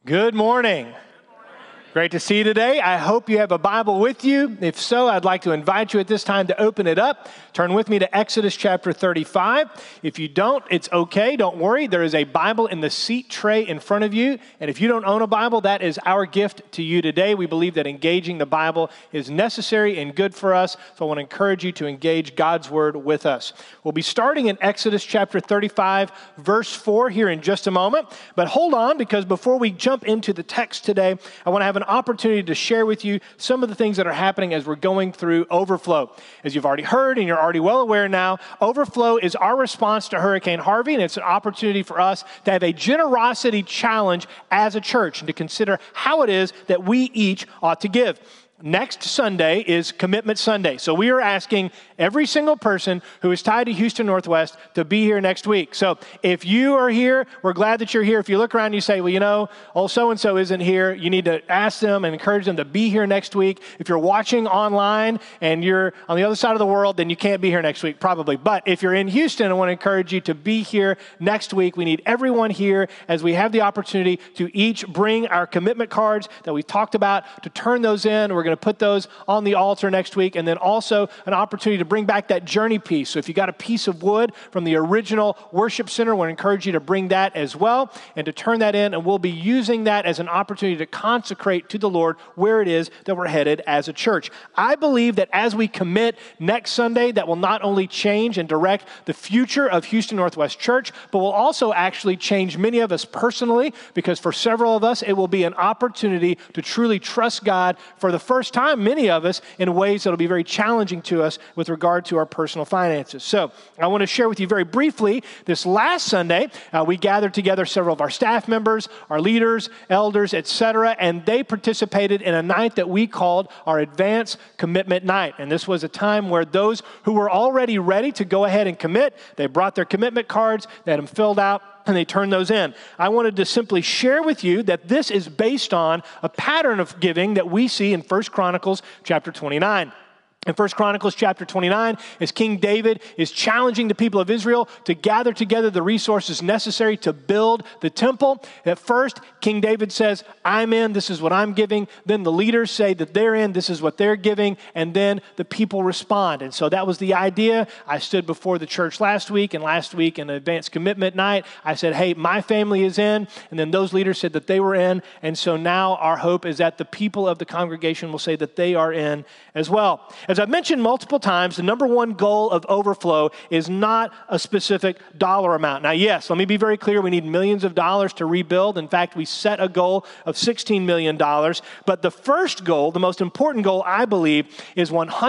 Good morning. Great to see you today. I hope you have a Bible with you. If so, I'd like to invite you at this time to open it up. Turn with me to Exodus chapter 35. If you don't, it's okay. Don't worry. There is a Bible in the seat tray in front of you. And if you don't own a Bible, that is our gift to you today. We believe that engaging the Bible is necessary and good for us. So I want to encourage you to engage God's Word with us. We'll be starting in Exodus chapter 35, verse 4 here in just a moment. But hold on, because before we jump into the text today, I want to have an opportunity to share with you some of the things that are happening as we're going through Overflow. As you've already heard and you're already well aware now, Overflow is our response to Hurricane Harvey, and it's an opportunity for us to have a generosity challenge as a church and to consider how it is that we each ought to give. Next Sunday is Commitment Sunday. So we are asking every single person who is tied to Houston Northwest to be here next week. So if you are here, we're glad that you're here. If you look around and you say, well, you know, old so-and-so isn't here, you need to ask them and encourage them to be here next week. If you're watching online and you're on the other side of the world, then you can't be here next week, probably. But if you're in Houston, I want to encourage you to be here next week. We need everyone here as we have the opportunity to each bring our commitment cards that we talked about, to turn those in. We're going to put those on the altar next week, and then also an opportunity to bring back that journey piece. So if you got a piece of wood from the original worship center, I want to encourage you to bring that as well and to turn that in, and we'll be using that as an opportunity to consecrate to the Lord where it is that we're headed as a church. I believe that as we commit next Sunday, that will not only change and direct the future of Houston Northwest Church, but will also actually change many of us personally, because for several of us, it will be an opportunity to truly trust God for the first time, many of us, in ways that will be very challenging to us with regard to our personal finances. So I want to share with you very briefly, this last Sunday, we gathered together several of our staff members, our leaders, elders, etc., and they participated in a night that we called our Advanced Commitment Night. And this was a time where those who were already ready to go ahead and commit, they brought their commitment cards, they had them filled out, and they turn those in. I wanted to simply share with you that this is based on a pattern of giving that we see in 1 Chronicles chapter 29. In 1 Chronicles chapter 29, as King David is challenging the people of Israel to gather together the resources necessary to build the temple, at first, King David says, I'm in, this is what I'm giving. Then the leaders say that they're in, this is what they're giving. And then the people respond. And so that was the idea. I stood before the church last week in the Advanced Commitment Night. I said, hey, my family is in. And then those leaders said that they were in. And so now our hope is that the people of the congregation will say that they are in as well. As I've mentioned multiple times, the number one goal of Overflow is not a specific dollar amount. Now, yes, let me be very clear. We need millions of dollars to rebuild. In fact, we set a goal of $16 million. But the first goal, the most important goal, I believe, is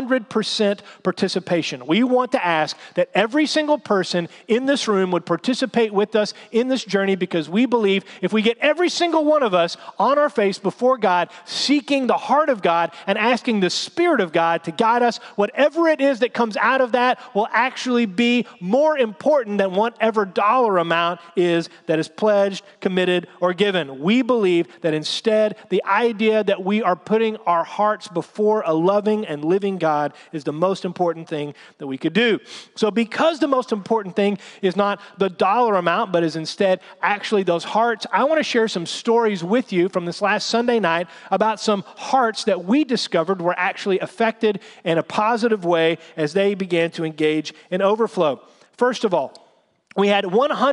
100% participation. We want to ask that every single person in this room would participate with us in this journey, because we believe if we get every single one of us on our face before God, seeking the heart of God and asking the Spirit of God to guide us, whatever it is that comes out of that will actually be more important than whatever dollar amount is that is pledged, committed, or given. We believe that instead, the idea that we are putting our hearts before a loving and living God is the most important thing that we could do. So because the most important thing is not the dollar amount, but is instead actually those hearts, I want to share some stories with you from this last Sunday night about some hearts that we discovered were actually affected in a positive way as they began to engage in Overflow. First of all, we had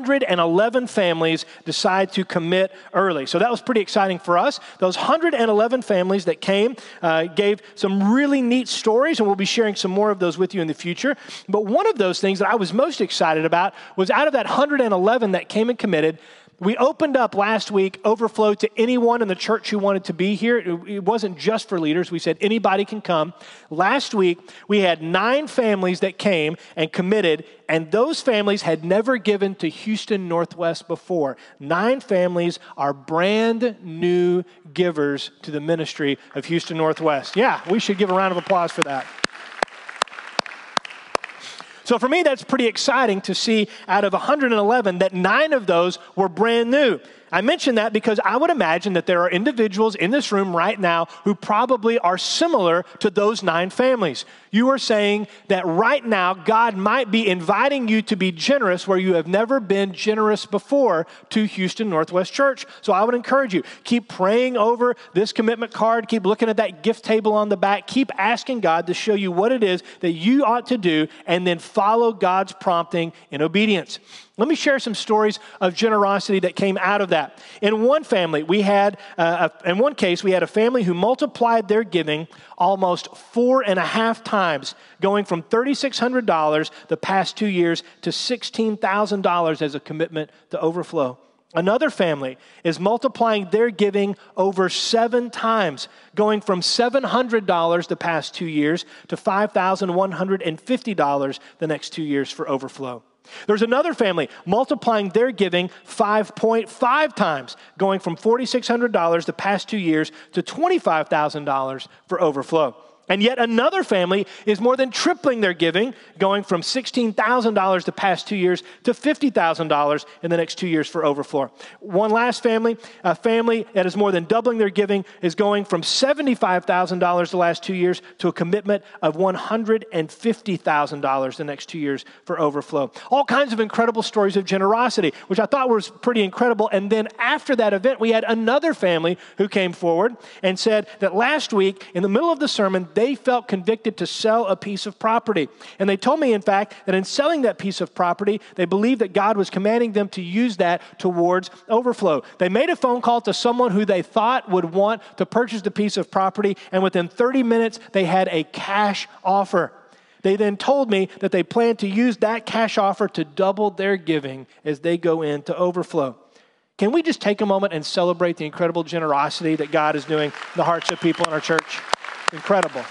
111 families decide to commit early. So that was pretty exciting for us. Those 111 families that came gave some really neat stories, and we'll be sharing some more of those with you in the future. But one of those things that I was most excited about was out of that 111 that came and committed, we opened up last week Overflow to anyone in the church who wanted to be here. It wasn't just for leaders. We said anybody can come. Last week, we had 9 families that came and committed, and those families had never given to Houston Northwest before. 9 families are brand new givers to the ministry of Houston Northwest. Yeah, we should give a round of applause for that. So for me, that's pretty exciting to see out of 111 that 9 of those were brand new. I mention that because I would imagine that there are individuals in this room right now who probably are similar to those 9 families. You are saying that right now God might be inviting you to be generous where you have never been generous before to Houston Northwest Church. So I would encourage you, keep praying over this commitment card, keep looking at that gift table on the back, keep asking God to show you what it is that you ought to do, and then follow God's prompting in obedience. Let me share some stories of generosity that came out of that. In one family, in one case, we had a family who multiplied their giving almost 4.5 times, going from $3,600 the past 2 years to $16,000 as a commitment to overflow. Another family is multiplying their giving over 7 times, going from $700 the past 2 years to $5,150 the next 2 years for overflow. There's another family multiplying their giving 5.5 times, going from $4,600 the past 2 years to $25,000 for overflow. And yet another family is more than tripling their giving, going from $16,000 the past 2 years to $50,000 in the next 2 years for overflow. One last family, a family that is more than doubling their giving, is going from $75,000 the last 2 years to a commitment of $150,000 the next 2 years for overflow. All kinds of incredible stories of generosity, which I thought was pretty incredible. And then after that event, we had another family who came forward and said that last week, in the middle of the sermon, they felt convicted to sell a piece of property. And they told me, in fact, that in selling that piece of property, they believed that God was commanding them to use that towards overflow. They made a phone call to someone who they thought would want to purchase the piece of property, and within 30 minutes, they had a cash offer. They then told me that they plan to use that cash offer to double their giving as they go into overflow. Can we just take a moment and celebrate the incredible generosity that God is doing in the hearts of people in our church? Incredible.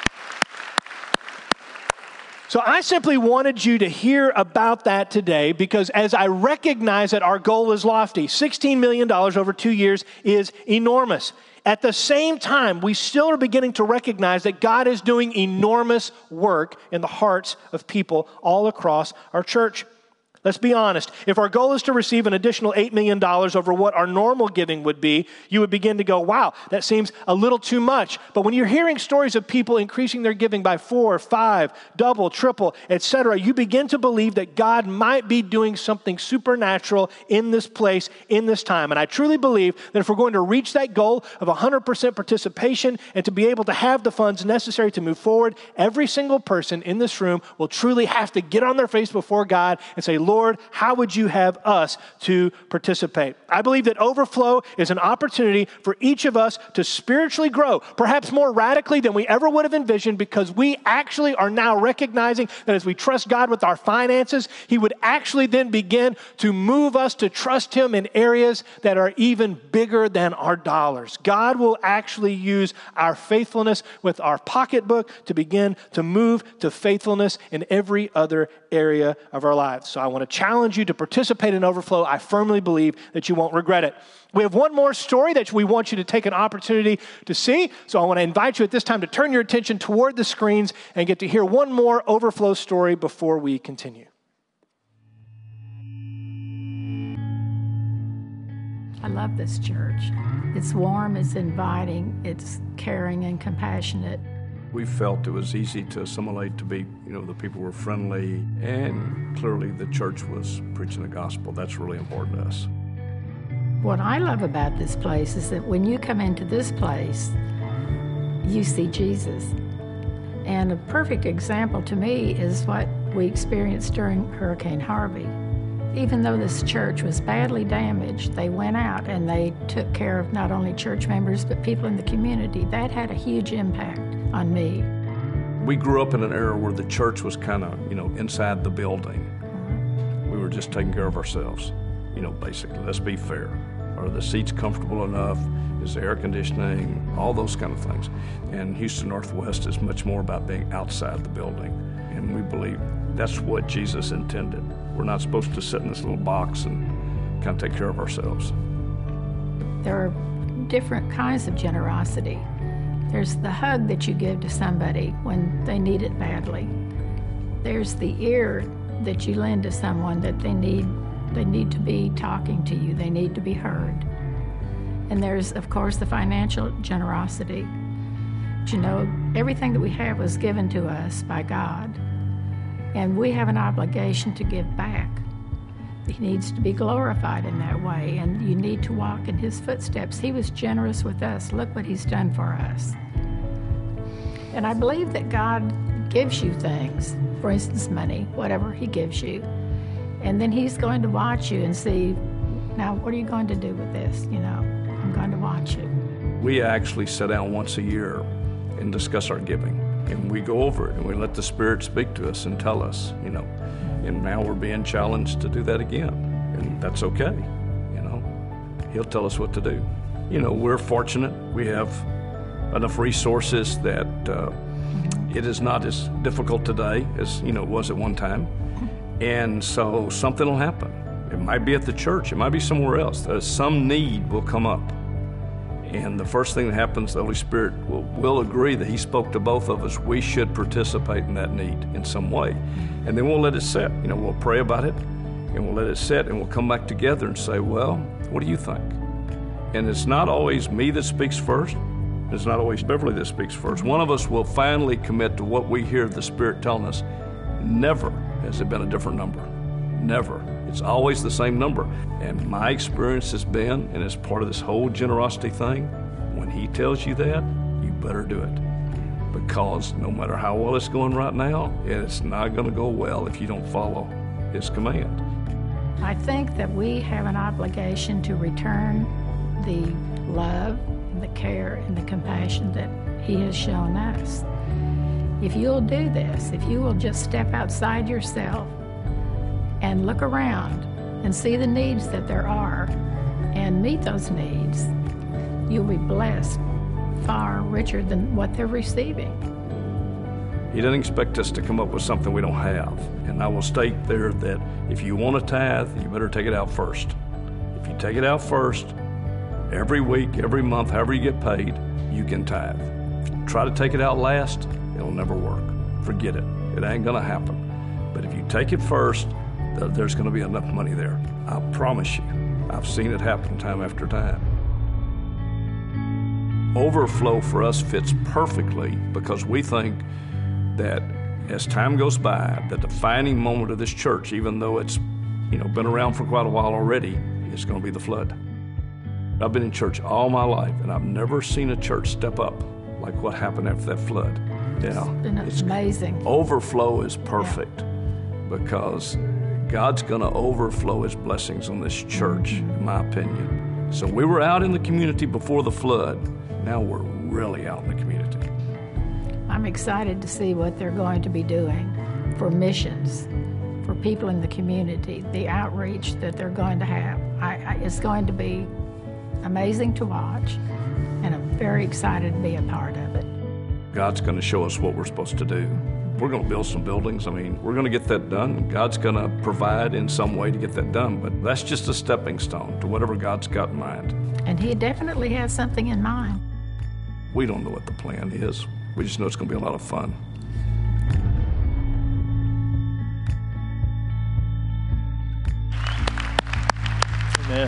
So I simply wanted you to hear about that today because as I recognize that our goal is lofty, $16 million over 2 years is enormous. At the same time, we still are beginning to recognize that God is doing enormous work in the hearts of people all across our church. Let's be honest. If our goal is to receive an additional $8 million over what our normal giving would be, you would begin to go, wow, that seems a little too much. But when you're hearing stories of people increasing their giving by 4, 5, double, triple, etc., you begin to believe that God might be doing something supernatural in this place, in this time. And I truly believe that if we're going to reach that goal of 100% participation and to be able to have the funds necessary to move forward, every single person in this room will truly have to get on their face before God and say, Lord, how would you have us to participate? I believe that overflow is an opportunity for each of us to spiritually grow, perhaps more radically than we ever would have envisioned, because we actually are now recognizing that as we trust God with our finances, He would actually then begin to move us to trust Him in areas that are even bigger than our dollars. God will actually use our faithfulness with our pocketbook to begin to move to faithfulness in every other area of our lives. So I want to challenge you to participate in overflow. I firmly believe that you won't regret it. We have one more story that we want you to take an opportunity to see. So I want to invite you at this time to turn your attention toward the screens and get to hear one more overflow story before we continue. I love this church. It's warm, it's inviting, it's caring and compassionate. We felt it was easy to assimilate, to be, the people were friendly, and clearly the church was preaching the gospel. That's really important to us. What I love about this place is that when you come into this place, you see Jesus. And a perfect example to me is what we experienced during Hurricane Harvey. Even though this church was badly damaged, they went out and they took care of not only church members, but people in the community. That had a huge impact on me. We grew up in an era where the church was kind of, inside the building. We were just taking care of ourselves, basically. Let's be fair. Are the seats comfortable enough? Is the air conditioning? All those kind of things. And Houston Northwest is much more about being outside the building. And we believe that's what Jesus intended. We're not supposed to sit in this little box and kind of take care of ourselves. There are different kinds of generosity. There's the hug that you give to somebody when they need it badly. There's the ear that you lend to someone that they need They need to be talking to you. They need to be heard. And there's, of course, the financial generosity. But you know, everything that we have was given to us by God. And we have an obligation to give back. He needs to be glorified in that way, and you need to walk in his footsteps. He was generous with us. Look what he's done for us. And I believe that God gives you things, for instance, money, whatever he gives you. And then he's going to watch you and see, now what are you going to do with this? You know, I'm going to watch you. We actually sit down once a year and discuss our giving. And we go over it and we let the Spirit speak to us and tell us, you know. And now we're being challenged to do that again. And that's okay, you know. He'll tell us what to do. You know, we're fortunate. We have enough resources that it is not as difficult today as, you know, it was at one time. And so something will happen. It might be at the church. It might be somewhere else. Some need will come up. And the first thing that happens, the Holy Spirit will agree that he spoke to both of us. We should participate in that need in some way. And then we'll let it sit. You know, we'll pray about it, and we'll let it sit, and we'll come back together and say, well, what do you think? And it's not always me that speaks first. It's not always Beverly that speaks first. One of us will finally commit to what we hear the Spirit telling us. Never has it been a different number. Never. It's always the same number. And my experience has been, and it's part of this whole generosity thing, when he tells you that, you better do it. Because no matter how well it's going right now, it's not going to go well if you don't follow his command. I think that we have an obligation to return the love and the care and the compassion that he has shown us. If you'll do this, if you will just step outside yourself and look around and see the needs that there are and meet those needs, you'll be blessed far richer than what they're receiving. He doesn't expect us to come up with something we don't have. And I will state there that if you want to tithe, you better take it out first. If you take it out first, every week, every month, however you get paid, you can tithe. If you try to take it out last, it'll never work. Forget it. It ain't going to happen. But if you take it first, there's going to be enough money there. I promise you. I've seen it happen time after time. Overflow for us fits perfectly because we think that as time goes by, the defining moment of this church, even though it's been around for quite a while already, is going to be the flood. I've been in church all my life, and I've never seen a church step up like what happened after that flood. It's amazing. Overflow is perfect because God's going to overflow his blessings on this church, in my opinion. So we were out in the community before the flood. Now we're really out in the community. I'm excited to see what they're going to be doing for missions, for people in the community, the outreach that they're going to have. It's going to be amazing to watch, and I'm very excited to be a part of it. God's going to show us what we're supposed to do. We're going to build some buildings. We're going to get that done. God's going to provide in some way to get that done, but that's just a stepping stone to whatever God's got in mind. And he definitely has something in mind. We don't know what the plan is. We just know it's going to be a lot of fun. Amen.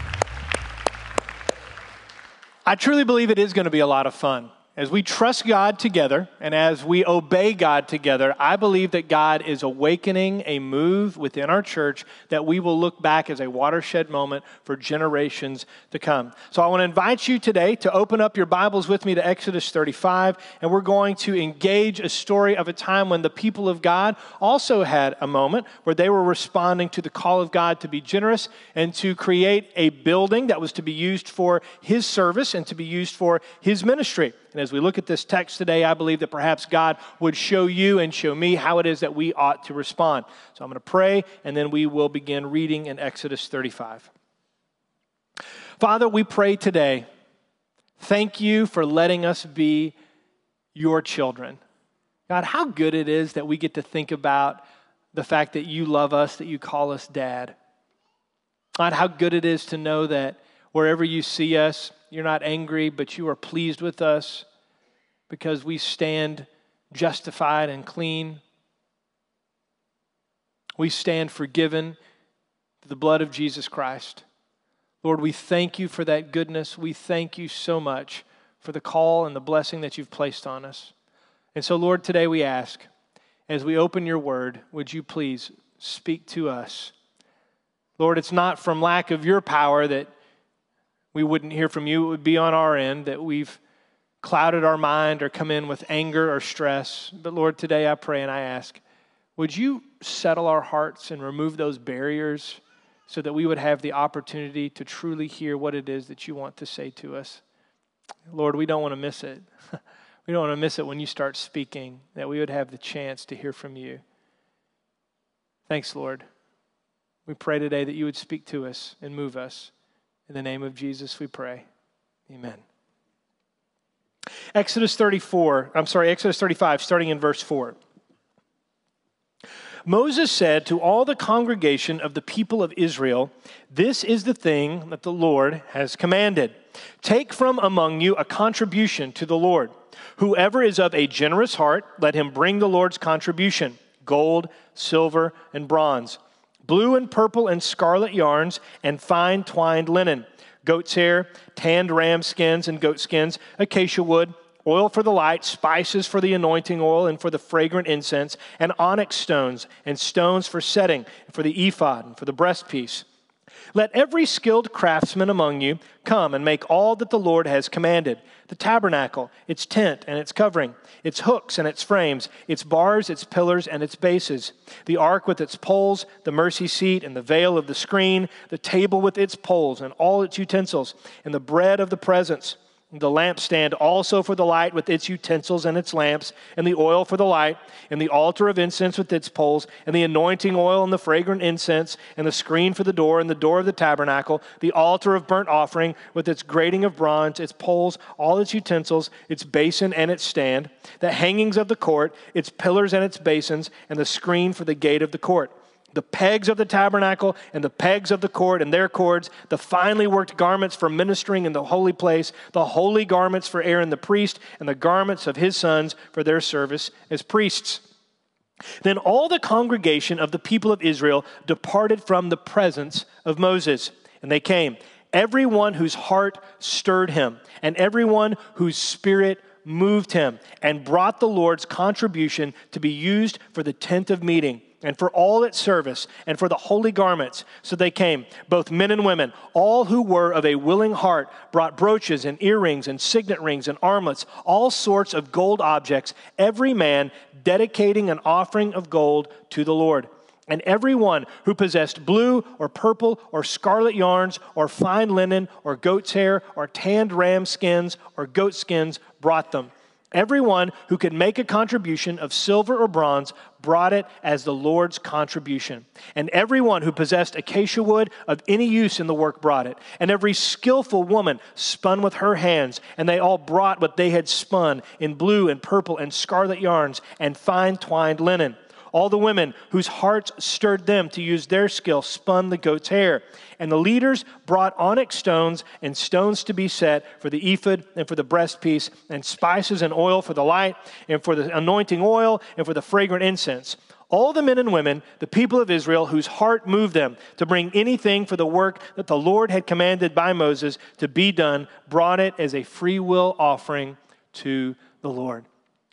I truly believe it is going to be a lot of fun. As we trust God together and as we obey God together, I believe that God is awakening a move within our church that we will look back as a watershed moment for generations to come. So I want to invite you today to open up your Bibles with me to Exodus 35, and we're going to engage a story of a time when the people of God also had a moment where they were responding to the call of God to be generous and to create a building that was to be used for his service and to be used for his ministry. And as we look at this text today, I believe that perhaps God would show you and show me how it is that we ought to respond. So I'm going to pray, and then we will begin reading in Exodus 35. Father, we pray today, thank you for letting us be your children. God, how good it is that we get to think about the fact that you love us, that you call us Dad. God, how good it is to know that wherever you see us, you're not angry, but you are pleased with us because we stand justified and clean. We stand forgiven through the blood of Jesus Christ. Lord, we thank you for that goodness. We thank you so much for the call and the blessing that you've placed on us. And so, Lord, today we ask, as we open your word, would you please speak to us? Lord, it's not from lack of your power that we wouldn't hear from you. It would be on our end that we've clouded our mind or come in with anger or stress. But Lord, today I pray and I ask, would you settle our hearts and remove those barriers so that we would have the opportunity to truly hear what it is that you want to say to us? Lord, we don't want to miss it. We don't want to miss it when you start speaking, that we would have the chance to hear from you. Thanks, Lord. We pray today that you would speak to us and move us. In the name of Jesus, we pray. Amen. Exodus 35, starting in verse 4. Moses said to all the congregation of the people of Israel, "This is the thing that the Lord has commanded. Take from among you a contribution to the Lord. Whoever is of a generous heart, let him bring the Lord's contribution, gold, silver, and bronze, blue and purple and scarlet yarns, and fine twined linen, goat's hair, tanned ram skins and goat skins, acacia wood, oil for the light, spices for the anointing oil and for the fragrant incense, and onyx stones and stones for setting, for the ephod and for the breastpiece. Let every skilled craftsman among you come and make all that the Lord has commanded: the tabernacle, its tent and its covering, its hooks and its frames, its bars, its pillars, and its bases, the ark with its poles, the mercy seat and the veil of the screen, the table with its poles and all its utensils, and the bread of the presence, the lampstand also for the light with its utensils and its lamps, and the oil for the light, and the altar of incense with its poles, and the anointing oil and the fragrant incense, and the screen for the door and the door of the tabernacle, the altar of burnt offering with its grating of bronze, its poles, all its utensils, its basin and its stand, the hangings of the court, its pillars and its basins, and the screen for the gate of the court, the pegs of the tabernacle and the pegs of the court and their cords, the finely worked garments for ministering in the holy place, the holy garments for Aaron the priest, and the garments of his sons for their service as priests." Then all the congregation of the people of Israel departed from the presence of Moses, and they came, everyone whose heart stirred him, and everyone whose spirit moved him, and brought the Lord's contribution to be used for the tent of meeting, and for all its service, and for the holy garments. So they came, both men and women, all who were of a willing heart, brought brooches and earrings and signet rings and armlets, all sorts of gold objects, every man dedicating an offering of gold to the Lord. And everyone who possessed blue or purple or scarlet yarns or fine linen or goat's hair or tanned ram skins or goat skins brought them. Everyone who could make a contribution of silver or bronze brought it as the Lord's contribution. And everyone who possessed acacia wood of any use in the work brought it. And every skillful woman spun with her hands, and they all brought what they had spun in blue and purple and scarlet yarns and fine twined linen. All the women whose hearts stirred them to use their skill spun the goat's hair. And the leaders brought onyx stones and stones to be set for the ephod and for the breastpiece, and spices and oil for the light, and for the anointing oil, and for the fragrant incense. All the men and women, the people of Israel, whose heart moved them to bring anything for the work that the Lord had commanded by Moses to be done, brought it as a free will offering to the Lord.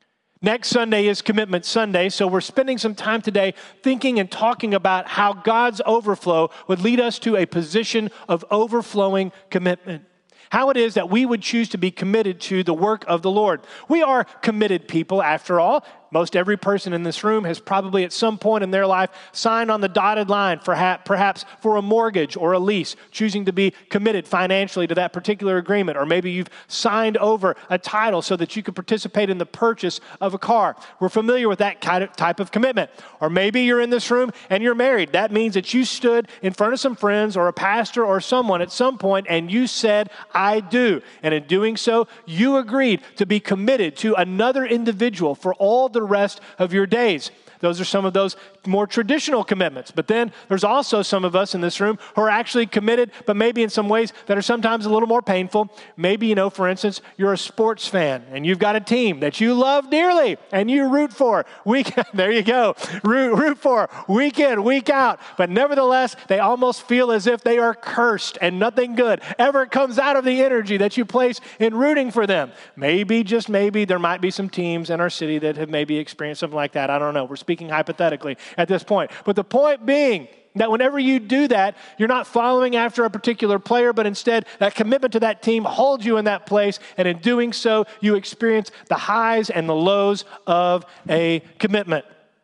Next Sunday is Commitment Sunday, so we're spending some time today thinking and talking about how God's overflow would lead us to a position of overflowing commitment. How it is that we would choose to be committed to the work of the Lord. We are committed people, after all. Most every person in this room has probably at some point in their life signed on the dotted line perhaps for a mortgage or a lease, choosing to be committed financially to that particular agreement. Or maybe you've signed over a title so that you could participate in the purchase of a car. We're familiar with that type of commitment. Or maybe you're in this room and you're married. That means that you stood in front of some friends or a pastor or someone at some point and you said, "I do." And in doing so, you agreed to be committed to another individual for all the rest of your days. Those are some of those more traditional commitments. But then there's also some of us in this room who are actually committed, but maybe in some ways that are sometimes a little more painful. Maybe, for instance, you're a sports fan and you've got a team that you love dearly and you root for there you go, root for week in, week out. But nevertheless, they almost feel as if they are cursed and nothing good ever comes out of the energy that you place in rooting for them. Maybe, just maybe, there might be some teams in our city that have maybe experienced something like that. I don't know. We're speaking hypothetically at this point. But the point being that whenever you do that, you're not following after a particular player, but instead that commitment to that team holds you in that place. And in doing so, you experience the highs and the lows of a commitment.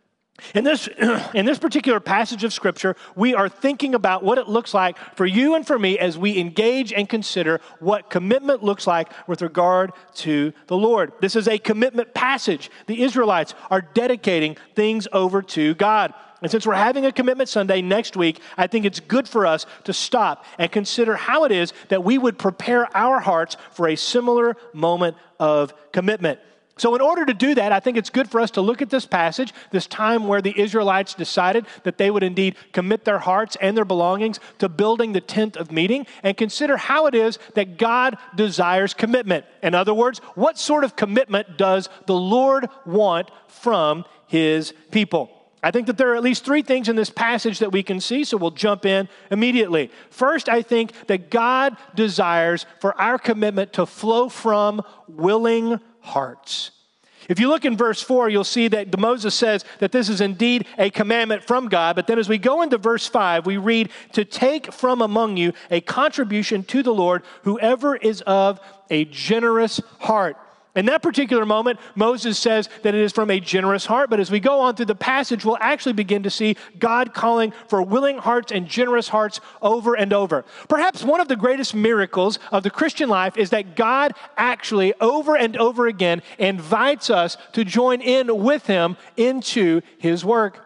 In this particular passage of Scripture, we are thinking about what it looks like for you and for me as we engage and consider what commitment looks like with regard to the Lord. This is a commitment passage. The Israelites are dedicating things over to God. And since we're having a Commitment Sunday next week, I think it's good for us to stop and consider how it is that we would prepare our hearts for a similar moment of commitment. So in order to do that, I think it's good for us to look at this passage, this time where the Israelites decided that they would indeed commit their hearts and their belongings to building the tent of meeting, and consider how it is that God desires commitment. In other words, what sort of commitment does the Lord want from His people? I think that there are at least three things in this passage that we can see, so we'll jump in immediately. First, I think that God desires for our commitment to flow from willing hearts. If you look in verse 4, you'll see that Moses says that this is indeed a commandment from God. But then as we go into verse 5, we read, to take from among you a contribution to the Lord, whoever is of a generous heart. In that particular moment, Moses says that it is from a generous heart, but as we go on through the passage, we'll actually begin to see God calling for willing hearts and generous hearts over and over. Perhaps one of the greatest miracles of the Christian life is that God actually over and over again invites us to join in with Him into His work.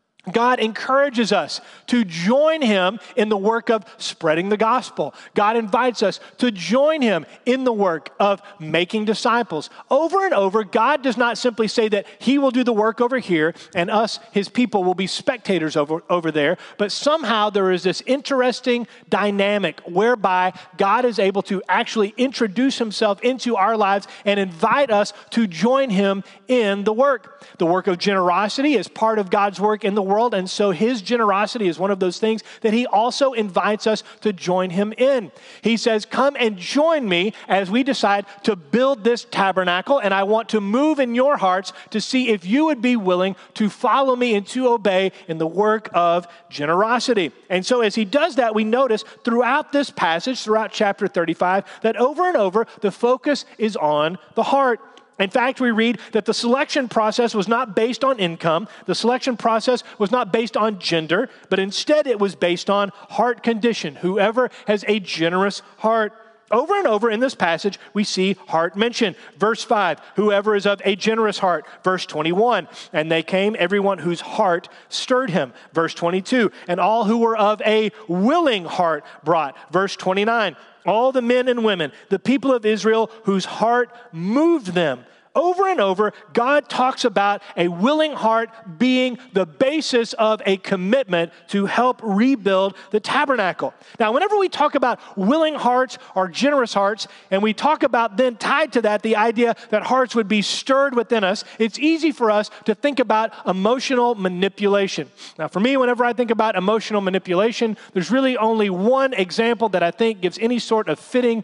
God encourages us to join Him in the work of spreading the gospel. God invites us to join Him in the work of making disciples. Over and over, God does not simply say that He will do the work over here and us, His people, will be spectators over there, but somehow there is this interesting dynamic whereby God is able to actually introduce Himself into our lives and invite us to join Him in the work. The work of generosity is part of God's work in the world. And so His generosity is one of those things that He also invites us to join Him in. He says, come and join me as we decide to build this tabernacle. And I want to move in your hearts to see if you would be willing to follow me and to obey in the work of generosity. And so as He does that, we notice throughout this passage, throughout chapter 35, that over and over, the focus is on the heart. In fact, we read that the selection process was not based on income. The selection process was not based on gender, but instead it was based on heart condition. Whoever has a generous heart. Over and over in this passage, we see heart mentioned. Verse 5, whoever is of a generous heart. Verse 21, and they came, everyone whose heart stirred him. Verse 22, and all who were of a willing heart brought. Verse 29, all the men and women, the people of Israel whose heart moved them. Over and over, God talks about a willing heart being the basis of a commitment to help rebuild the tabernacle. Now, whenever we talk about willing hearts or generous hearts, and we talk about then tied to that the idea that hearts would be stirred within us, it's easy for us to think about emotional manipulation. Now, for me, whenever I think about emotional manipulation, there's really only one example that I think gives any sort of fitting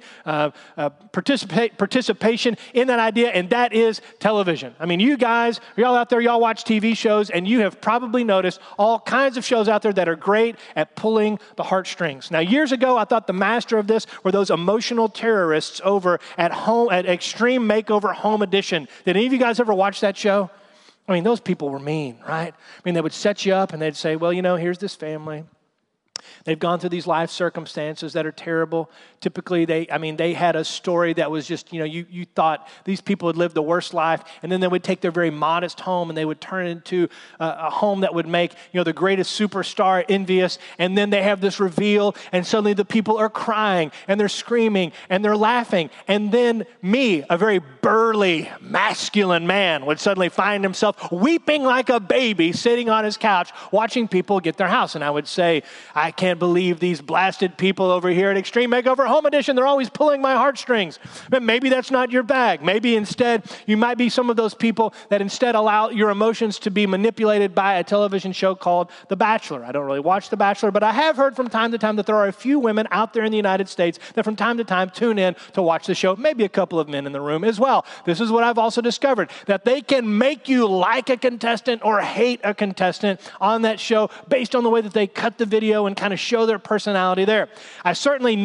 participation in that idea, and that is television. I mean, you guys, y'all out there, y'all watch TV shows, and you have probably noticed all kinds of shows out there that are great at pulling the heartstrings. Now, years ago, I thought the master of this were those emotional terrorists over at Extreme Makeover Home Edition. Did any of you guys ever watch that show? I mean, those people were mean, right? I mean, they would set you up and they'd say, well, here's this family. They've gone through these life circumstances that are terrible. Typically, they had a story that was just, you thought these people had lived the worst life, and then they would take their very modest home and they would turn it into a home that would make, the greatest superstar envious, and then they have this reveal, and suddenly the people are crying, and they're screaming, and they're laughing, and then me, a very burly, masculine man, would suddenly find himself weeping like a baby, sitting on his couch, watching people get their house, and I would say, I can't believe these blasted people over here at Extreme Makeover Home Edition. They're always pulling my heartstrings. But maybe that's not your bag. Maybe instead you might be some of those people that instead allow your emotions to be manipulated by a television show called The Bachelor. I don't really watch The Bachelor, but I have heard from time to time that there are a few women out there in the United States that from time to time tune in to watch the show. Maybe a couple of men in the room as well. This is what I've also discovered, that they can make you like a contestant or hate a contestant on that show based on the way that they cut the video and kind of show their personality there. I've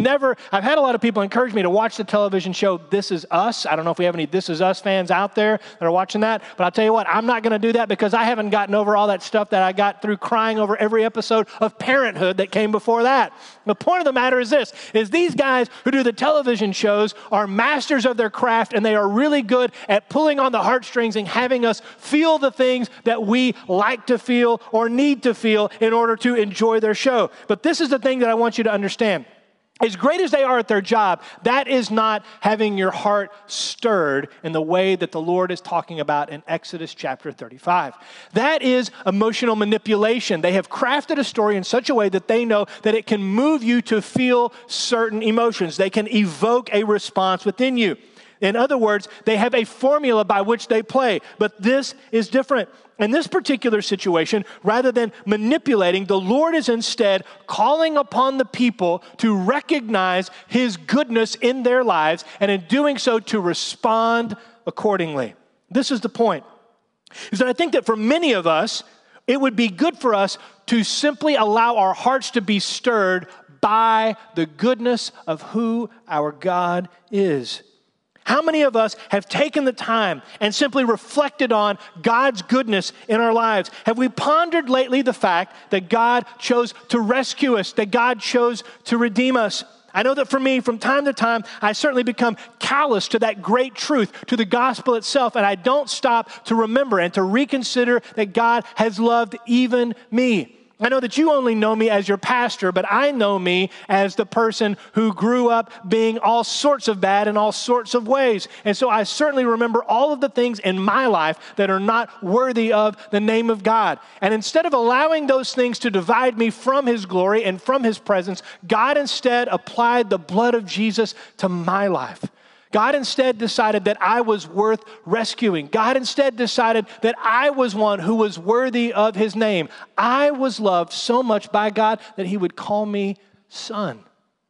had a lot of people encourage me to watch the television show This Is Us. I don't know if we have any This Is Us fans out there that are watching that, but I'll tell you what, I'm not going to do that because I haven't gotten over all that stuff that I got through crying over every episode of Parenthood that came before that. The point of the matter is this, is these guys who do the television shows are masters of their craft, and they are really good at pulling on the heartstrings and having us feel the things that we like to feel or need to feel in order to enjoy their show. But this is the thing that I want you to understand. As great as they are at their job, that is not having your heart stirred in the way that the Lord is talking about in Exodus chapter 35. That is emotional manipulation. They have crafted a story in such a way that they know that it can move you to feel certain emotions. They can evoke a response within you. In other words, they have a formula by which they play, but this is different. In this particular situation, rather than manipulating, the Lord is instead calling upon the people to recognize His goodness in their lives, and in doing so, to respond accordingly. This is the point. Is that I think that for many of us, it would be good for us to simply allow our hearts to be stirred by the goodness of who our God is. How many of us have taken the time and simply reflected on God's goodness in our lives? Have we pondered lately the fact that God chose to rescue us, that God chose to redeem us? I know that for me, from time to time, I certainly become callous to that great truth, to the gospel itself, and I don't stop to remember and to reconsider that God has loved even me. I know that you only know me as your pastor, but I know me as the person who grew up being all sorts of bad in all sorts of ways. And so I certainly remember all of the things in my life that are not worthy of the name of God. And instead of allowing those things to divide me from His glory and from His presence, God instead applied the blood of Jesus to my life. God instead decided that I was worth rescuing. God instead decided that I was one who was worthy of His name. I was loved so much by God that He would call me son.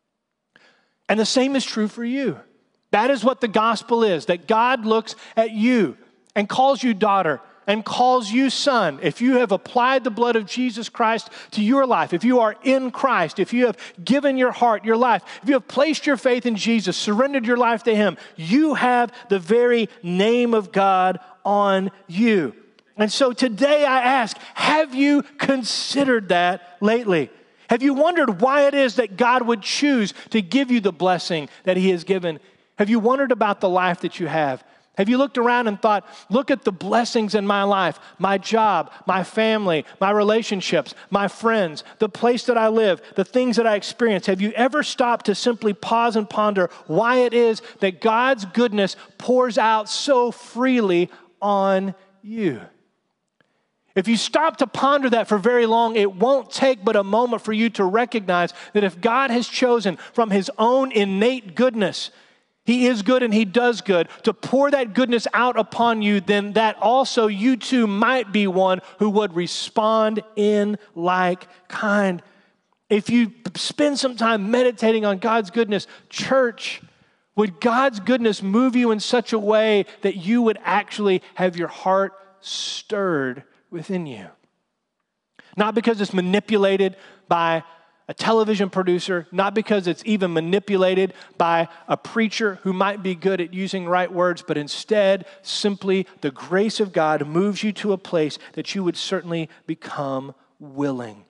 And the same is true for you. That is what the gospel is, that God looks at you and calls you daughter and calls you son. If you have applied the blood of Jesus Christ to your life, if you are in Christ, if you have given your heart, your life, if you have placed your faith in Jesus, surrendered your life to Him, you have the very name of God on you. And so today I ask, have you considered that lately? Have you wondered why it is that God would choose to give you the blessing that He has given? Have you wondered about the life that you have? Have you looked around and thought, look at the blessings in my life, my job, my family, my relationships, my friends, the place that I live, the things that I experience? Have you ever stopped to simply pause and ponder why it is that God's goodness pours out so freely on you? If you stop to ponder that for very long, it won't take but a moment for you to recognize that if God has chosen from His own innate goodness, He is good and He does good, to pour that goodness out upon you, then that also you too might be one who would respond in like kind. If you spend some time meditating on God's goodness, church, would God's goodness move you in such a way that you would actually have your heart stirred within you? Not because it's manipulated by a television producer, not because it's even manipulated by a preacher who might be good at using right words, but instead, simply the grace of God moves you to a place that you would certainly become willing.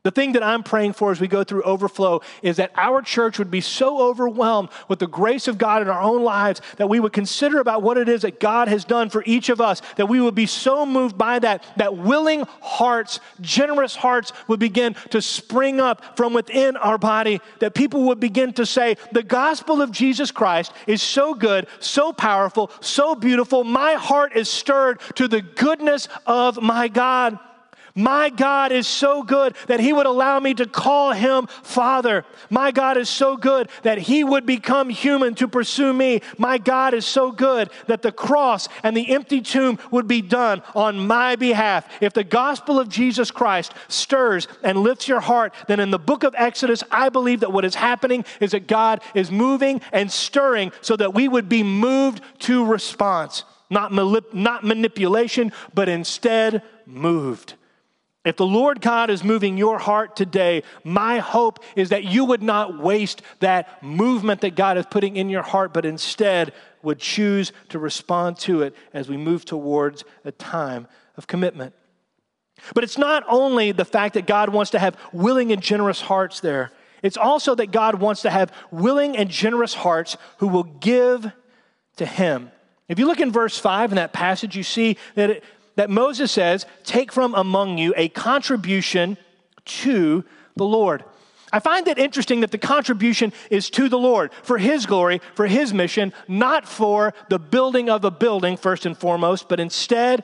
The thing that I'm praying for as we go through Overflow is that our church would be so overwhelmed with the grace of God in our own lives that we would consider about what it is that God has done for each of us, that we would be so moved by that willing hearts, generous hearts would begin to spring up from within our body, that people would begin to say, the gospel of Jesus Christ is so good, so powerful, so beautiful. My heart is stirred to the goodness of my God. My God is so good that he would allow me to call him Father. My God is so good that he would become human to pursue me. My God is so good that the cross and the empty tomb would be done on my behalf. If the gospel of Jesus Christ stirs and lifts your heart, then in the book of Exodus, I believe that what is happening is that God is moving and stirring so that we would be moved to response. Not manipulation, but instead moved. If the Lord God is moving your heart today, my hope is that you would not waste that movement that God is putting in your heart, but instead would choose to respond to it as we move towards a time of commitment. But it's not only the fact that God wants to have willing and generous hearts there. It's also that God wants to have willing and generous hearts who will give to him. If you look in verse 5 in that passage, you see that Moses says, take from among you a contribution to the Lord. I find it interesting that the contribution is to the Lord, for his glory, for his mission, not for the building of a building first and foremost, but instead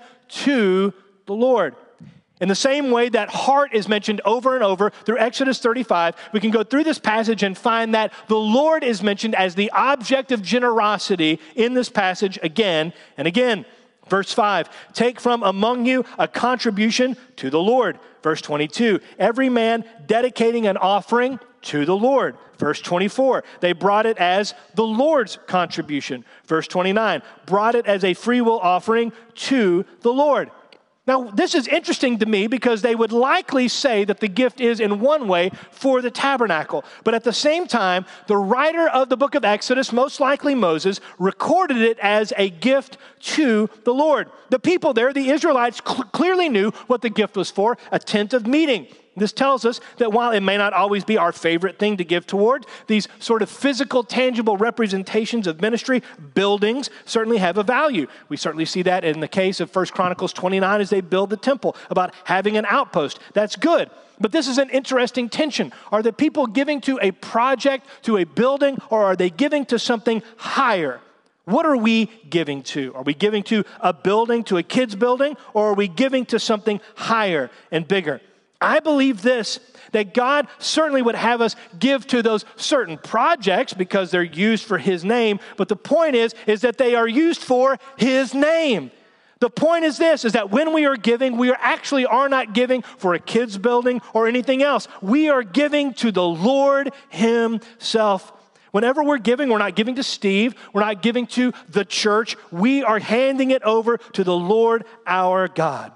to the Lord. In the same way that heart is mentioned over and over through Exodus 35, we can go through this passage and find that the Lord is mentioned as the object of generosity in this passage again and again. Verse 5, take from among you a contribution to the Lord. Verse 22, every man dedicating an offering to the Lord. Verse 24, they brought it as the Lord's contribution. Verse 29, brought it as a freewill offering to the Lord. Now, this is interesting to me because they would likely say that the gift is in one way for the tabernacle. But at the same time, the writer of the book of Exodus, most likely Moses, recorded it as a gift to the Lord. The people there, the Israelites, clearly knew what the gift was for, a tent of meeting. This tells us that while it may not always be our favorite thing to give toward, these sort of physical, tangible representations of ministry, buildings certainly have a value. We certainly see that in the case of 1 Chronicles 29 as they build the temple, about having an outpost. That's good. But this is an interesting tension. Are the people giving to a project, to a building, or are they giving to something higher? What are we giving to? Are we giving to a building, to a kid's building, or are we giving to something higher and bigger? I believe this, that God certainly would have us give to those certain projects because they're used for his name. But the point is that they are used for his name. The point is this, is that when we are giving, we are not giving for a kid's building or anything else. We are giving to the Lord himself. Whenever we're giving, we're not giving to Steve. We're not giving to the church. We are handing it over to the Lord our God.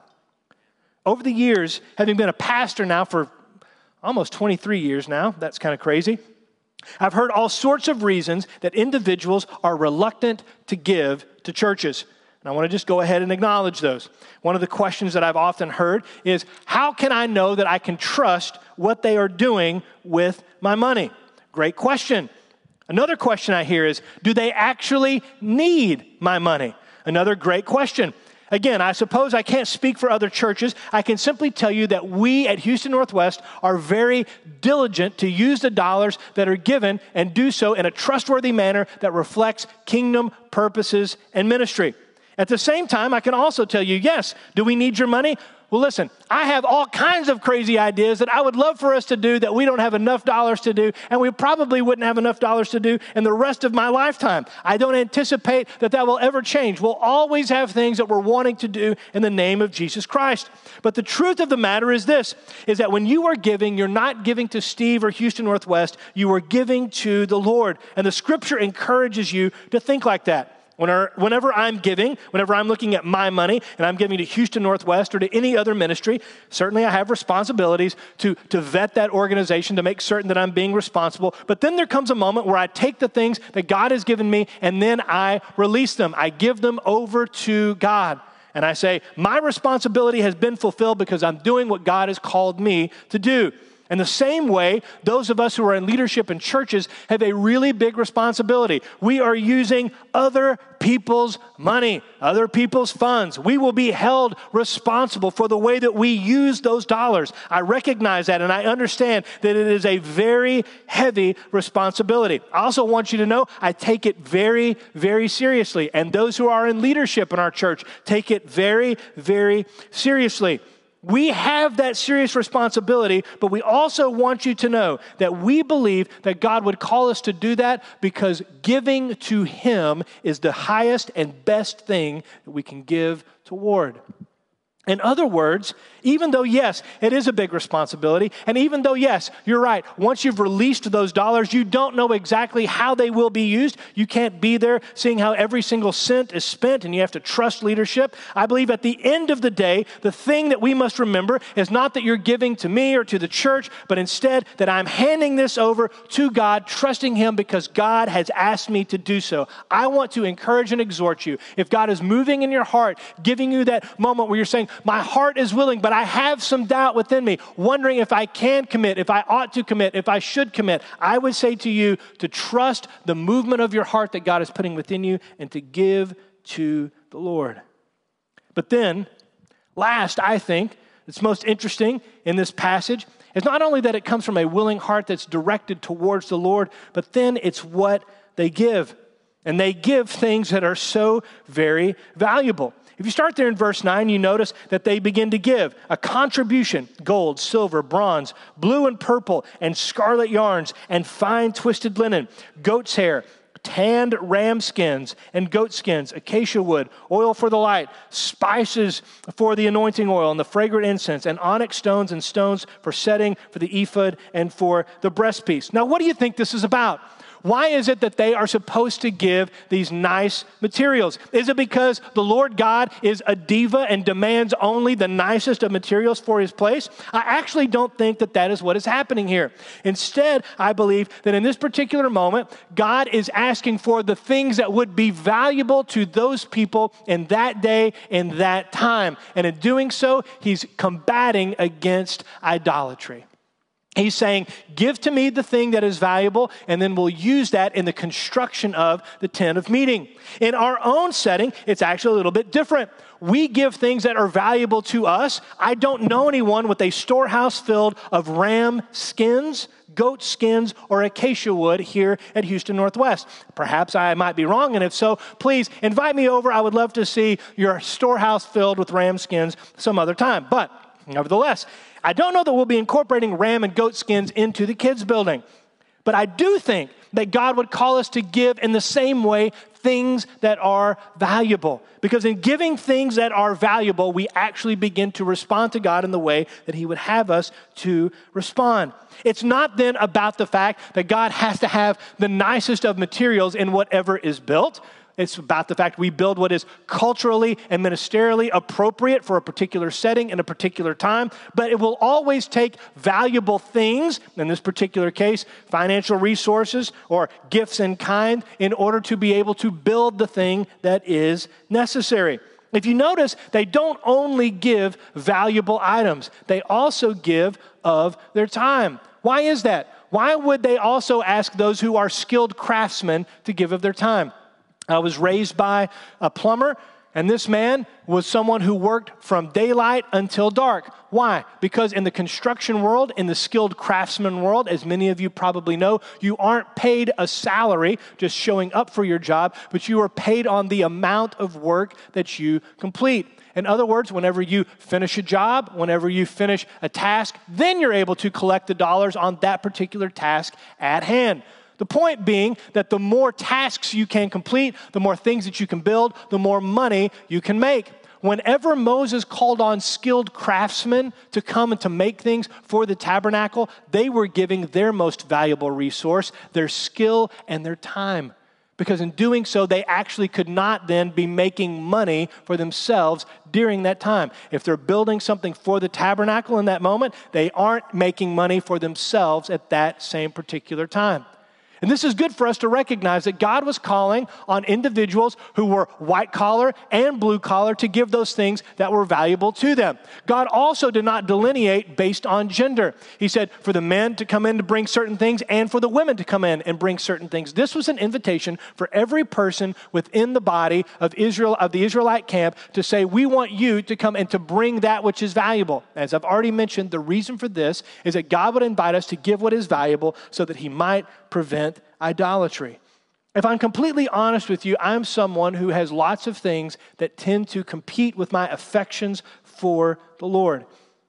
Over the years, having been a pastor now for almost 23 years now, that's kind of crazy, I've heard all sorts of reasons that individuals are reluctant to give to churches. And I want to just go ahead and acknowledge those. One of the questions that I've often heard is, how can I know that I can trust what they are doing with my money? Great question. Another question I hear is, do they actually need my money? Another great question. Again, I suppose I can't speak for other churches. I can simply tell you that we at Houston Northwest are very diligent to use the dollars that are given and do so in a trustworthy manner that reflects kingdom purposes and ministry. At the same time, I can also tell you, yes, do we need your money? Well, listen, I have all kinds of crazy ideas that I would love for us to do that we don't have enough dollars to do, and we probably wouldn't have enough dollars to do in the rest of my lifetime. I don't anticipate that will ever change. We'll always have things that we're wanting to do in the name of Jesus Christ. But the truth of the matter is this, is that when you are giving, you're not giving to Steve or Houston Northwest, you are giving to the Lord. And the scripture encourages you to think like that. Whenever I'm giving, whenever I'm looking at my money and I'm giving to Houston Northwest or to any other ministry, certainly I have responsibilities to vet that organization to make certain that I'm being responsible. But then there comes a moment where I take the things that God has given me and then I release them. I give them over to God. And I say, my responsibility has been fulfilled because I'm doing what God has called me to do. In the same way, those of us who are in leadership in churches have a really big responsibility. We are using other people's money, other people's funds. We will be held responsible for the way that we use those dollars. I recognize that, and I understand that it is a very heavy responsibility. I also want you to know I take it very, very seriously. And those who are in leadership in our church take it very, very seriously. We have that serious responsibility, but we also want you to know that we believe that God would call us to do that because giving to Him is the highest and best thing that we can give toward. In other words, even though, yes, it is a big responsibility, and even though, yes, you're right, once you've released those dollars, you don't know exactly how they will be used. You can't be there seeing how every single cent is spent, and you have to trust leadership. I believe at the end of the day, the thing that we must remember is not that you're giving to me or to the church, but instead that I'm handing this over to God, trusting Him because God has asked me to do so. I want to encourage and exhort you. If God is moving in your heart, giving you that moment where you're saying, my heart is willing, but I have some doubt within me, wondering if I can commit, if I ought to commit, if I should commit, I would say to you to trust the movement of your heart that God is putting within you and to give to the Lord. But then, last, I think, it's most interesting in this passage is not only that it comes from a willing heart that's directed towards the Lord, but then it's what they give. And they give things that are so very valuable. If you start there in verse 9, you notice that they begin to give a contribution, gold, silver, bronze, blue and purple, and scarlet yarns, and fine twisted linen, goat's hair, tanned ram skins and goat skins, acacia wood, oil for the light, spices for the anointing oil and the fragrant incense, and onyx stones and stones for setting, for the ephod, and for the breastpiece. Now, what do you think this is about? Why is it that they are supposed to give these nice materials? Is it because the Lord God is a diva and demands only the nicest of materials for His place? I actually don't think that that is what is happening here. Instead, I believe that in this particular moment, God is asking for the things that would be valuable to those people in that day, in that time. And in doing so, He's combating against idolatry. He's saying, give to me the thing that is valuable, and then we'll use that in the construction of the tent of meeting. In our own setting, it's actually a little bit different. We give things that are valuable to us. I don't know anyone with a storehouse filled of ram skins, goat skins, or acacia wood here at Houston Northwest. Perhaps I might be wrong, and if so, please invite me over. I would love to see your storehouse filled with ram skins some other time. But nevertheless, I don't know that we'll be incorporating ram and goat skins into the kids' building. But I do think that God would call us to give in the same way things that are valuable. Because in giving things that are valuable, we actually begin to respond to God in the way that He would have us to respond. It's not then about the fact that God has to have the nicest of materials in whatever is built. It's about the fact we build what is culturally and ministerially appropriate for a particular setting in a particular time, but it will always take valuable things, in this particular case, financial resources or gifts in kind, in order to be able to build the thing that is necessary. If you notice, they don't only give valuable items, they also give of their time. Why is that? Why would they also ask those who are skilled craftsmen to give of their time? I was raised by a plumber, and this man was someone who worked from daylight until dark. Why? Because in the construction world, in the skilled craftsman world, as many of you probably know, you aren't paid a salary just showing up for your job, but you are paid on the amount of work that you complete. In other words, whenever you finish a job, whenever you finish a task, then you're able to collect the dollars on that particular task at hand. The point being that the more tasks you can complete, the more things that you can build, the more money you can make. Whenever Moses called on skilled craftsmen to come and to make things for the tabernacle, they were giving their most valuable resource, their skill and their time. Because in doing so, they actually could not then be making money for themselves during that time. If they're building something for the tabernacle in that moment, they aren't making money for themselves at that same particular time. And this is good for us to recognize that God was calling on individuals who were white collar and blue collar to give those things that were valuable to them. God also did not delineate based on gender. He said for the men to come in to bring certain things and for the women to come in and bring certain things. This was an invitation for every person within the body of Israel, of the Israelite camp, to say, we want you to come and to bring that which is valuable. As I've already mentioned, the reason for this is that God would invite us to give what is valuable so that he might prevent idolatry. If I'm completely honest with you, I'm someone who has lots of things that tend to compete with my affections for the Lord.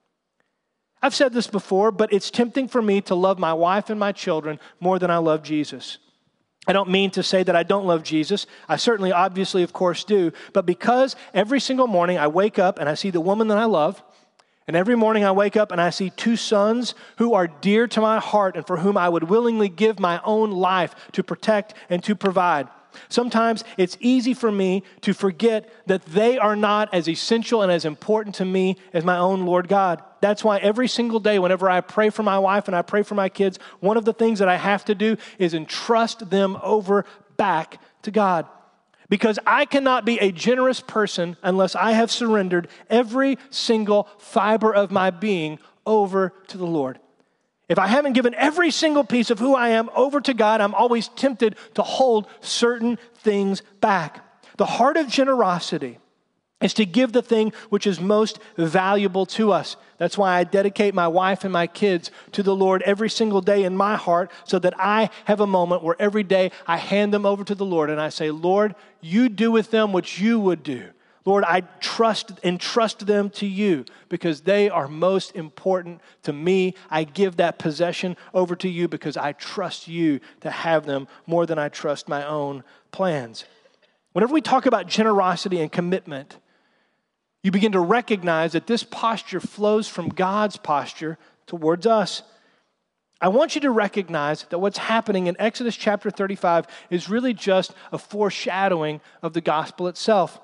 I've said this before, but it's tempting for me to love my wife and my children more than I love Jesus. I don't mean to say that I don't love Jesus. I certainly, obviously, of course, do. But because every single morning I wake up and I see the woman that I love, and every morning I wake up and I see two sons who are dear to my heart and for whom I would willingly give my own life to protect and to provide. Sometimes it's easy for me to forget that they are not as essential and as important to me as my own Lord God. That's why every single day, whenever I pray for my wife and I pray for my kids, one of the things that I have to do is entrust them over back to God. Because I cannot be a generous person unless I have surrendered every single fiber of my being over to the Lord. If I haven't given every single piece of who I am over to God, I'm always tempted to hold certain things back. The heart of generosity is to give the thing which is most valuable to us. That's why I dedicate my wife and my kids to the Lord every single day in my heart, so that I have a moment where every day I hand them over to the Lord and I say, Lord, you do with them what you would do. Lord, I entrust them to you because they are most important to me. I give that possession over to you because I trust you to have them more than I trust my own plans. Whenever we talk about generosity and commitment, you begin to recognize that this posture flows from God's posture towards us. I want you to recognize that what's happening in Exodus chapter 35 is really just a foreshadowing of the gospel itself.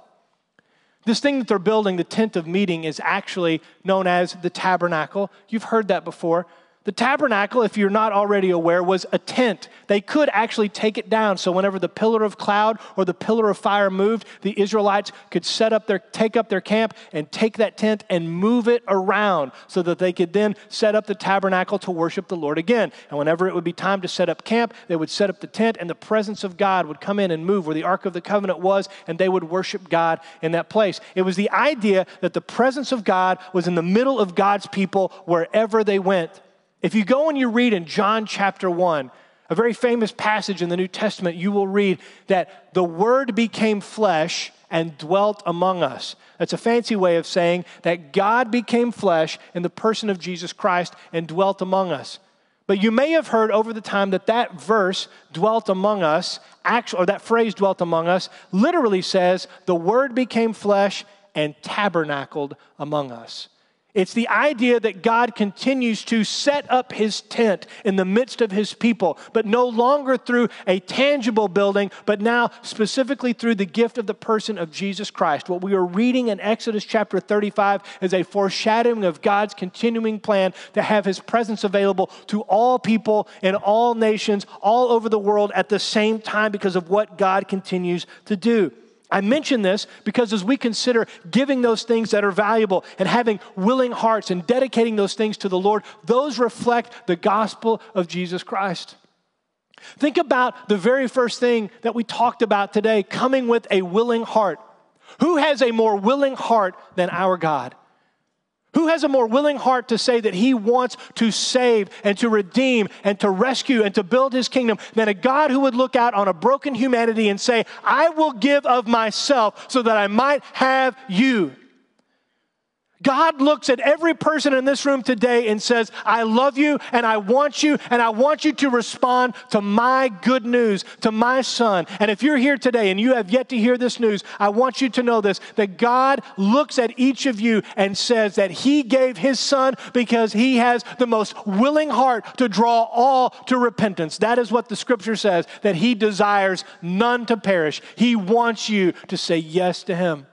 This thing that they're building, the tent of meeting, is actually known as the tabernacle. You've heard that before. The tabernacle, if you're not already aware, was a tent. They could actually take it down. So whenever the pillar of cloud or the pillar of fire moved, the Israelites could take up their camp and take that tent and move it around so that they could then set up the tabernacle to worship the Lord again. And whenever it would be time to set up camp, they would set up the tent and the presence of God would come in and move where the Ark of the Covenant was, and they would worship God in that place. It was the idea that the presence of God was in the middle of God's people wherever they went. If you go and you read in John chapter 1, a very famous passage in the New Testament, you will read that the Word became flesh and dwelt among us. That's a fancy way of saying that God became flesh in the person of Jesus Christ and dwelt among us. But you may have heard over the time that verse, dwelt among us, or that phrase, dwelt among us, literally says the Word became flesh and tabernacled among us. It's the idea that God continues to set up his tent in the midst of his people, but no longer through a tangible building, but now specifically through the gift of the person of Jesus Christ. What we are reading in Exodus chapter 35 is a foreshadowing of God's continuing plan to have his presence available to all people in all nations, all over the world at the same time because of what God continues to do. I mention this because as we consider giving those things that are valuable and having willing hearts and dedicating those things to the Lord, those reflect the gospel of Jesus Christ. Think about the very first thing that we talked about today, coming with a willing heart. Who has a more willing heart than our God? Who has a more willing heart to say that he wants to save and to redeem and to rescue and to build his kingdom than a God who would look out on a broken humanity and say, I will give of myself so that I might have you? God looks at every person in this room today and says, I love you and I want you to respond to my good news, to my son. And if you're here today and you have yet to hear this news, I want you to know this, that God looks at each of you and says that he gave his son because he has the most willing heart to draw all to repentance. That is what the scripture says, that he desires none to perish. He wants you to say yes to him.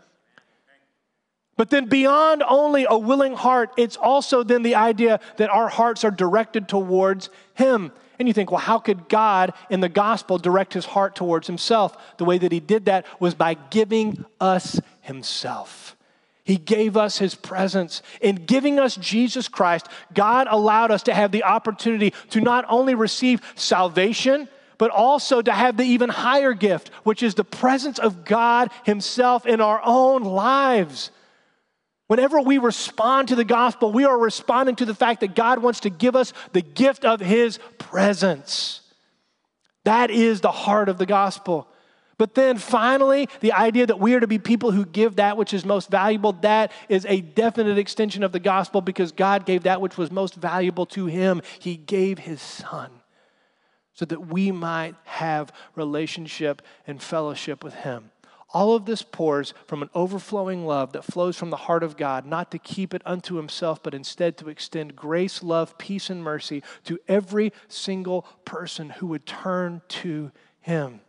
But then beyond only a willing heart, it's also then the idea that our hearts are directed towards him. And you think, well, how could God in the gospel direct his heart towards himself? The way that he did that was by giving us himself. He gave us his presence. In giving us Jesus Christ, God allowed us to have the opportunity to not only receive salvation, but also to have the even higher gift, which is the presence of God himself in our own lives. Whenever we respond to the gospel, we are responding to the fact that God wants to give us the gift of his presence. That is the heart of the gospel. But then finally, the idea that we are to be people who give that which is most valuable, that is a definite extension of the gospel because God gave that which was most valuable to him. He gave his son so that we might have relationship and fellowship with him. All of this pours from an overflowing love that flows from the heart of God, not to keep it unto himself, but instead to extend grace, love, peace, and mercy to every single person who would turn to him.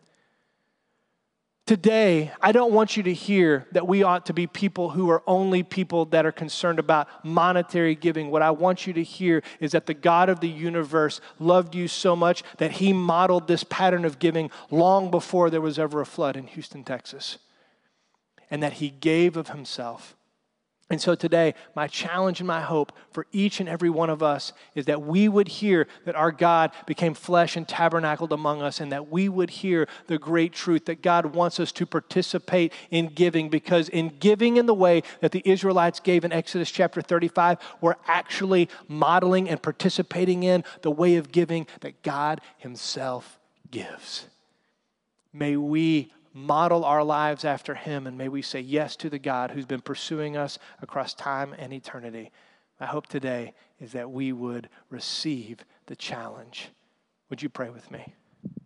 Today, I don't want you to hear that we ought to be people who are only people that are concerned about monetary giving. What I want you to hear is that the God of the universe loved you so much that he modeled this pattern of giving long before there was ever a flood in Houston, Texas, and that he gave of himself. And so today, my challenge and my hope for each and every one of us is that we would hear that our God became flesh and tabernacled among us, and that we would hear the great truth that God wants us to participate in giving, because in giving in the way that the Israelites gave in Exodus chapter 35, we're actually modeling and participating in the way of giving that God himself gives. May we model our lives after him, and may we say yes to the God who's been pursuing us across time and eternity. My hope today is that we would receive the challenge. Would you pray with me?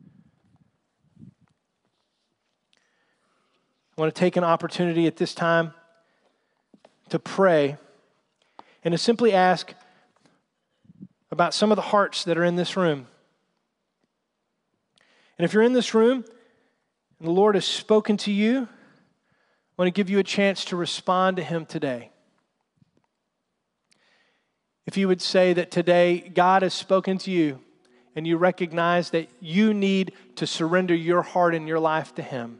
I want to take an opportunity at this time to pray and to simply ask about some of the hearts that are in this room. And if you're in this room and the Lord has spoken to you, I want to give you a chance to respond to him today. If you would say that today God has spoken to you and you recognize that you need to surrender your heart and your life to him,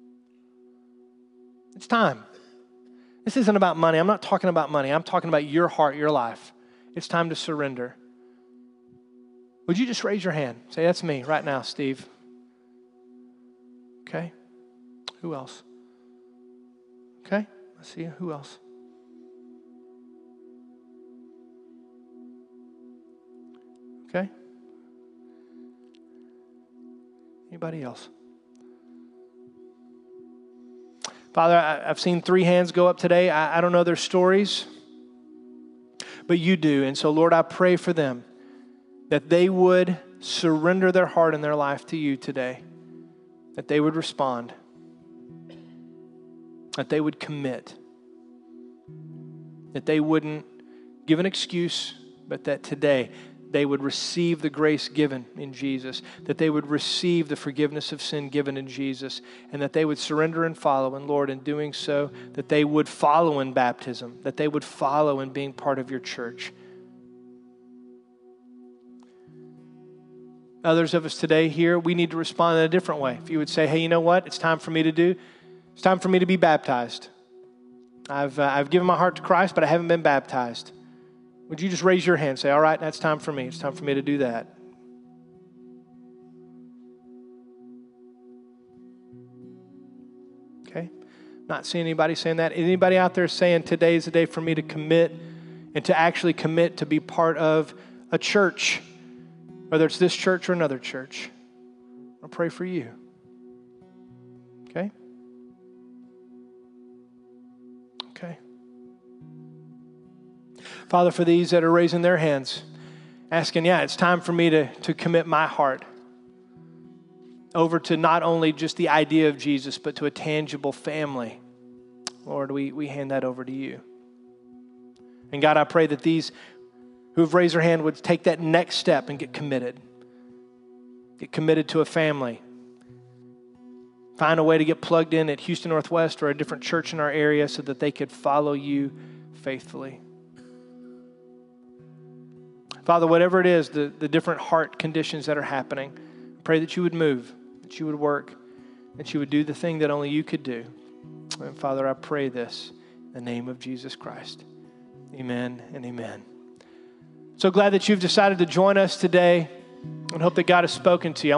it's time. This isn't about money. I'm not talking about money. I'm talking about your heart, your life. It's time to surrender. Would you just raise your hand? Say, that's me right now, Steve. Okay. Who else? Okay. I see you. Who else? Okay. Anybody else? Father, I've seen 3 hands go up today. I don't know their stories, but you do. And so, Lord, I pray for them that they would surrender their heart and their life to you today, that they would respond, that they would commit, that they wouldn't give an excuse, but that today they would receive the grace given in Jesus, that they would receive the forgiveness of sin given in Jesus, and that they would surrender and follow. And Lord, in doing so, that they would follow in baptism, that they would follow in being part of your church. Others of us today here, we need to respond in a different way. If you would say, hey, you know what? It's time for me to be baptized. I've given my heart to Christ, but I haven't been baptized. Would you just raise your hand and say, all right, that's time for me. It's time for me to do that. Okay. Not seeing anybody saying that. Anybody out there saying today is the day for me to commit and to actually commit to be part of a church, whether it's this church or another church? I'll pray for you. Okay? Okay. Father, for these that are raising their hands, asking, it's time for me to commit my heart over to not only just the idea of Jesus, but to a tangible family. Lord, we hand that over to you. And God, I pray that these who have raised their hand would take that next step and get committed. Get committed to a family. Find a way to get plugged in at Houston Northwest or a different church in our area so that they could follow you faithfully. Father, whatever it is, the different heart conditions that are happening, pray that you would move, that you would work, that you would do the thing that only you could do. And Father, I pray this in the name of Jesus Christ. Amen and amen. So glad that you've decided to join us today and hope that God has spoken to you.